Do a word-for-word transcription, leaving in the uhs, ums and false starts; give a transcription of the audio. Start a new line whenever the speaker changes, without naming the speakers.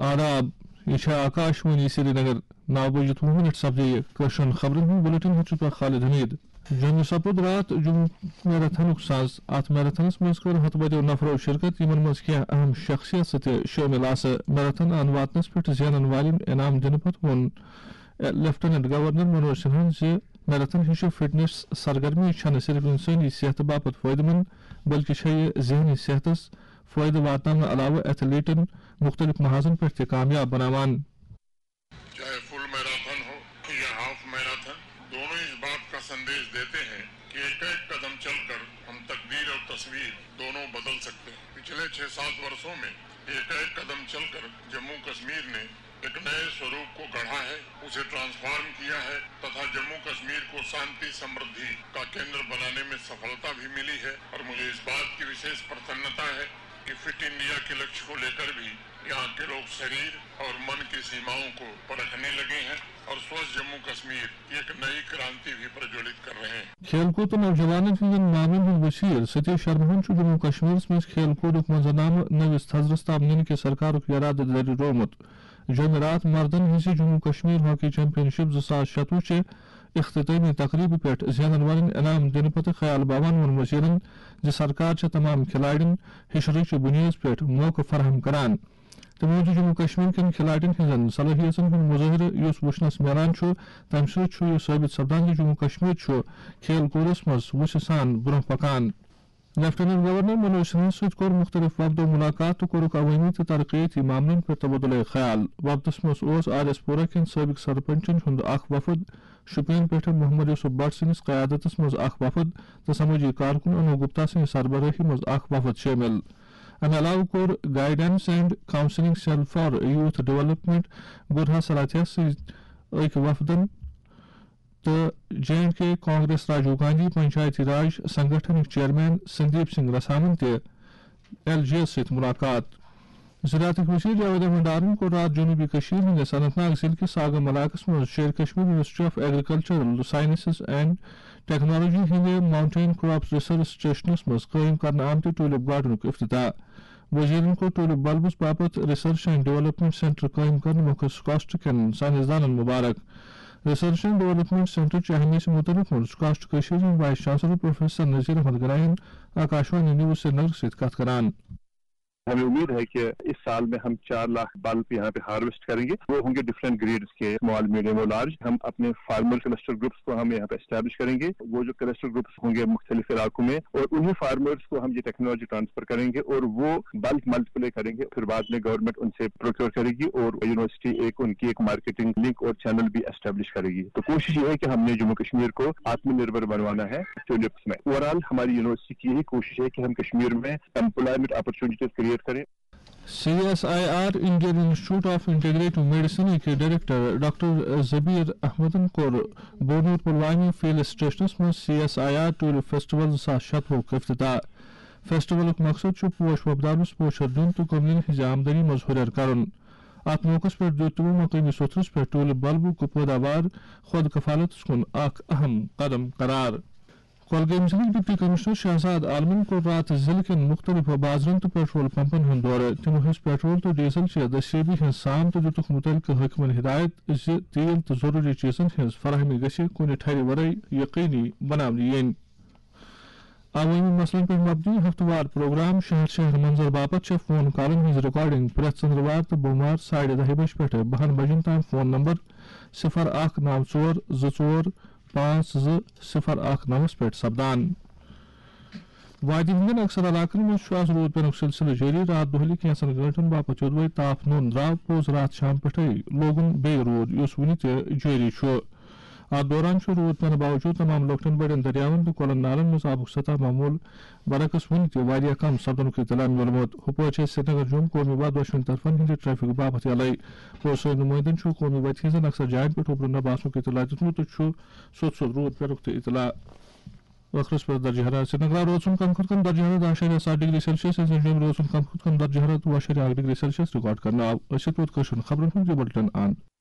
आदाब यह आकाशवाणी श्रीनगर नौ बजे मिनट सब्जे कशन खबरन हूँ बुलेटिन हो खालिद हमीद जंग सपुद रात जुम मैराथन साज अत मैराथनस मज कर हत बदो नफरो शिरकत यमन मज क्या अहम शख्सियत सत शामिल आस मैराथन अन वातनस पे जेनन वालिन इनाम दिन पत वोन लेफ्टिनेंट गवर्नर मनोज सिन्हा जे मैराथन हिशो फिटनेस सरगर्मी छन सिर्फ इंसानी सेहत बापत फायदेमंद बल्कि जहनी सेहतस फायदे वातन अलावा एथलीटन मुख्तलिफ महाजन पर कामयाब बनावान।
चाहे फुल मैराथन हो या हाफ मैराथन, दोनों इस बात का संदेश देते हैं कि एक एक कदम चलकर हम तकदीर और तस्वीर दोनों बदल सकते हैं। पिछले छह सात वर्षों में एक एक कदम चलकर जम्मू कश्मीर ने एक नए स्वरूप को गढ़ा है, उसे ट्रांसफॉर्म किया है तथा जम्मू कश्मीर को शांति समृद्धि का केंद्र बनाने में सफलता भी मिली है। और मुझे इस बात की विशेष प्रसन्नता है कि फिट इंडिया के लक्ष्य को लेकर भी यहाँ के लोग शरीर और मन की सीमाओं को परखने लगे हैं और स्वस्थ जम्मू कश्मीर की एक नई क्रांति भी प्रज्वलित कर रहे हैं।
खेलकूद तो नौजवान मामले वसीर सतीश शर्मा जम्मू कश्मीर में खेलकूद मंजरनाम नविस थजरस ताम के सरकार इराद दर रोमुत जमेरात मर्दन हिस्से जम्मू कश्मीर हॉकी चैंपियनशिप जो सात शतवु चे इख्तितामी तकरीब पे जेनन वालन इनाम दिन पत ख्याल बावन वन वजीरन जो सरकार चे तमाम खिलाड़ियों हिशरच बुनियाद पे मौका फराहम करान तमो जम्मू कश्मीर कन खिलाड़ियों हजन सलाहियतन हूं मुजाहिर युस वुचनस मिलान तम सह साबित सपदान कि जम्मू कश्मीर खेल कूदस मज वुस सान ब्रोह पकान। लेफ्टिनेंट गवर्नर मनोज सिन्हा सत कोर मुख्तलिफ वफदो मुलाकात तो कोरुक अवामी तो तरक्याती मामलन पर तबदुल ख्याल। वफदस मज आरएसपुरा कन साबिक सरपंचन हुंद अख वफद, शुपियन पे मोहम्मद यूसुफ भट्ट सिंस क़यादतस मज अख वफद तो समाजी कारकुन अनु गुप्ता सिंह सरबराही मज अख वफद शामिल। अमे अलावा core guidance and counselling cell for youth development Gurha Slathia एक वफदन तो जे एंड के कांग्रेस राजीव गांधी पंचायती राज संगठन चेयरमैन संदीप सिंह रसामन ते एल जी एस सत मुलाकात। ज़राअत वज़ीर जावेद भंडारन को रात जनूबी कशीर हिंदस अनंतनाग जिले के सागम इलाकस में Sher Kashmir university of agricultural sciences and technology हिंदे माउंटेन क्रॉप रिसर्च स्टेशनस में कायम करने आमते टूलिप गार्डन को इफ्तिताह। वजीरन को टूलिप बल्बस बापत रिसर्च एंड डेवलपमेंट सेंटर कायम करने मौके स्कॉस्ट के साइंसदान मुबारक। रिसर्च एंड डेवलपमेंट सेंटर चाहने से मुतलिक SKUAST Kashir vice chancellor professor Nazir Ahmad गराइन आकाशवाणी न्यूज से नगर से बात करान।
हमें उम्मीद है कि इस साल में हम चार लाख बल्ब यहाँ पे हार्वेस्ट करेंगे। वो होंगे डिफरेंट ग्रेड्स के, स्मॉल, मीडियम और लार्ज। हम अपने फार्मर क्लस्टर ग्रुप्स को हम यहाँ पे एस्टैब्लिश करेंगे। वो जो क्लस्टर ग्रुप्स होंगे मुख्तलिफ इलाकों में, और उन्हीं फार्मर्स को हम ये टेक्नोलॉजी ट्रांसफर करेंगे और वो बल्क मल्टीप्लाई करेंगे। फिर बाद में गवर्नमेंट उनसे प्रोक्योर करेगी और यूनिवर्सिटी एक उनकी एक मार्केटिंग लिंक और चैनल भी एस्टैब्लिश करेगी। तो कोशिश ये है कि हमने जम्मू कश्मीर को आत्मनिर्भर बनवाना है ट्यूलिप्स में। ओवरऑल हमारी यूनिवर्सिटी की यही कोशिश है कि हम कश्मीर में एम्प्लॉयमेंट अपॉर्चुनिटीज क्रिएट करें।
C S I R Indian Institute of Integrative Medicine के डायरेक्टर डॉक्टर जबीर अहमदन को बोनूर पुलवामा फील्ड स्टेशन में C S I R tulip festival शतवु इफ्तिताह। फेस्टिवल मकसद पोश वपदारस पोशर दिन तो कमलिन हिज आमदनी मज हुरर करन। अत मौकस पर दितु मकामी सोथरस पर टूलिप बल्बू को पैदावार खुद कफालत कुन अख अहम कदम करार। कोलगेम जिले डिप्टी कमिश्नर शहजाद आलमन को रात जिले के मुख्तलिफ बाजरन तो पेट्रोल पंपन हन दौरे तमो हिज पेट्रोल तो डीजल चे दस्तेबी हन साम तो दुतुक मुतलक हकमन हिदायत ज तेल तो जरूरी चीजन हज फराहमी गछि कुन ठहरे वरै यकीनी बनावनी येन। अवामी मसलन पर मबनी हफ्तवार प्रोग्राम शहर शहर मंजर बापत फोन कॉलन हज रिकॉर्डिंग प्रत चंद्रवार तो बुमार साढ़े दह बज पे बहन बजन ताम फोन नंबर सिफर अख नौ चोर जो चोर पांच ज सिफर अख नवस पे सपदान। वादी हिंदन अक्सर इलाकन में आज रोद पे सिलसिले जारी। रात दोहली कैंसन गंटन बापत योदवे ताप नोन द्राव पोज रात शाम पे लोगन बे रोद युस वुनि ते जारी छु। अत दौरान रोद पेन बावजूद तमाम लोकटन बड़न दरियावन तो कोलन नालन में आबुक सतह मामूल बरकस वुनि ते वारिया कम सपदन इतला मिलमुत। हुपो श्रीनगर जुम कौमी वाद वशन तरफन हिंद ट्रैफिक बापत यल पुलिस नुमाइंदन कौमी वत हिंदन अक्सर जायन पे उब्रन बासों इतला दितमुत तो सोत सोत रोद पे इतला वखरस पर दर्ज हरारत श्रीनगर रोज कम खुद कम दर्ज हरारत आशारिया सात डिग्री सेल्सियस रोज कम खुद कम दर्ज हरारत वाशारिया आठ डिग्री सेल्सियस रिकॉर्ड करना। खबरों बुलेटिन आन।